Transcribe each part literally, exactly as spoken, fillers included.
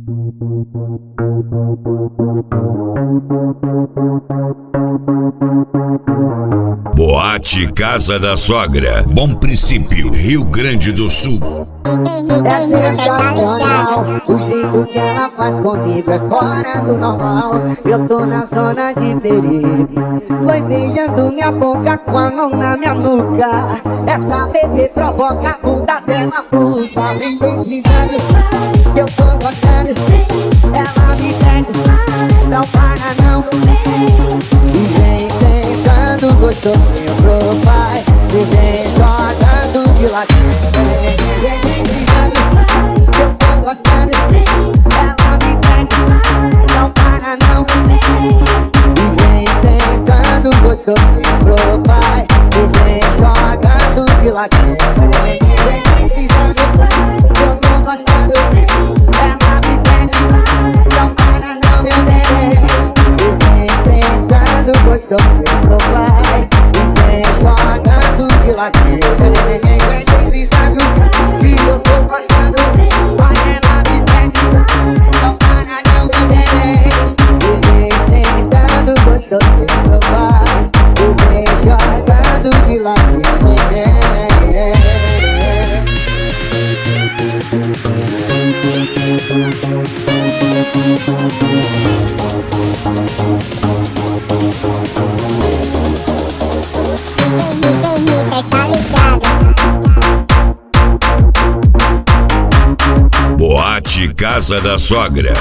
Boate Casa da Sogra, Bom Princípio, Rio Grande do Sul. É sensacional, o jeito que ela faz comigo é fora do normal. Eu tô na zona de perigo, foi beijando minha boca com a mão na minha nuca. Essa bebê provoca a bunda dela pulsa. Vem deslizando, eu tô gostando. Ela me pede, não para não. E vem sentando gostosinho pro pai, e vem jogando de ladinho. Vem deslizando, eu tô gostando. Ela me pede, não para não. E vem sentando gostosinho pro pai, e vem jogando de ladinho. Vem deslizando, eu tô gostando. Ela me pede, não para não, meu bem. E vem sentando gostosinho pro pai, e vem jogando de ladinho. Vem deslizando, e eu tô gostando. Vai, ela me pede, não para não, meu bem. E vem sentando gostosinho pro pai, e vem jogando de ladinho. Boate Casa da Sogra,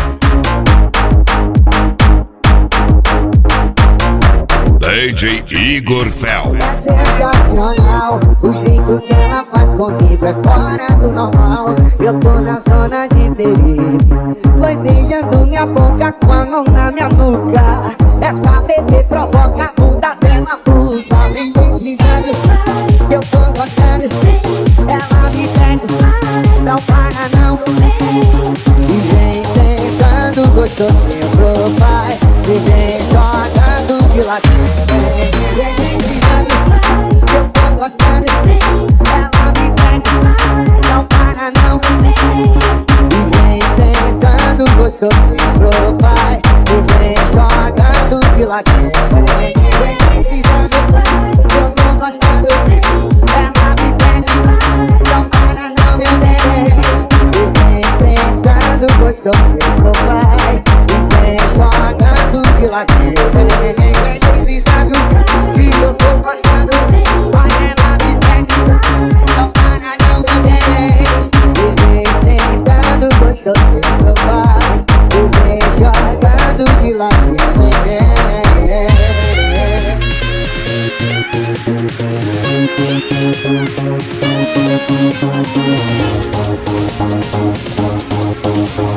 D J Igor Fel. É sensacional, o jeito que ela faz comigo é fora do normal. Eu tô na zona de perigo, foi beijando minha boca com a mão na minha nuca. Essa bebê provoca a bunda dela pulsa. Vem deslizando, eu tô gostando. Ela me pede, não para não. E vem sentando gostosinho pro pai, e vem jogando de ladinho. Vem deslizando, eu tô gostando. Ela me pede, não para não. E vem sentando gostosinho pro pai, e vem jogando de ladinho. Vem deslizando, eu tô gostando. Ela me pede, não para não, meu bem. E vem sentando gostosinho pro pai, e vem jogando de ladinho. Vem deslizando, e eu tô gostando. Vai, ela me pede, não para não, meu bem. E vem sentando gostosinho pro pai, e vem jogando de ladinho. Thank you.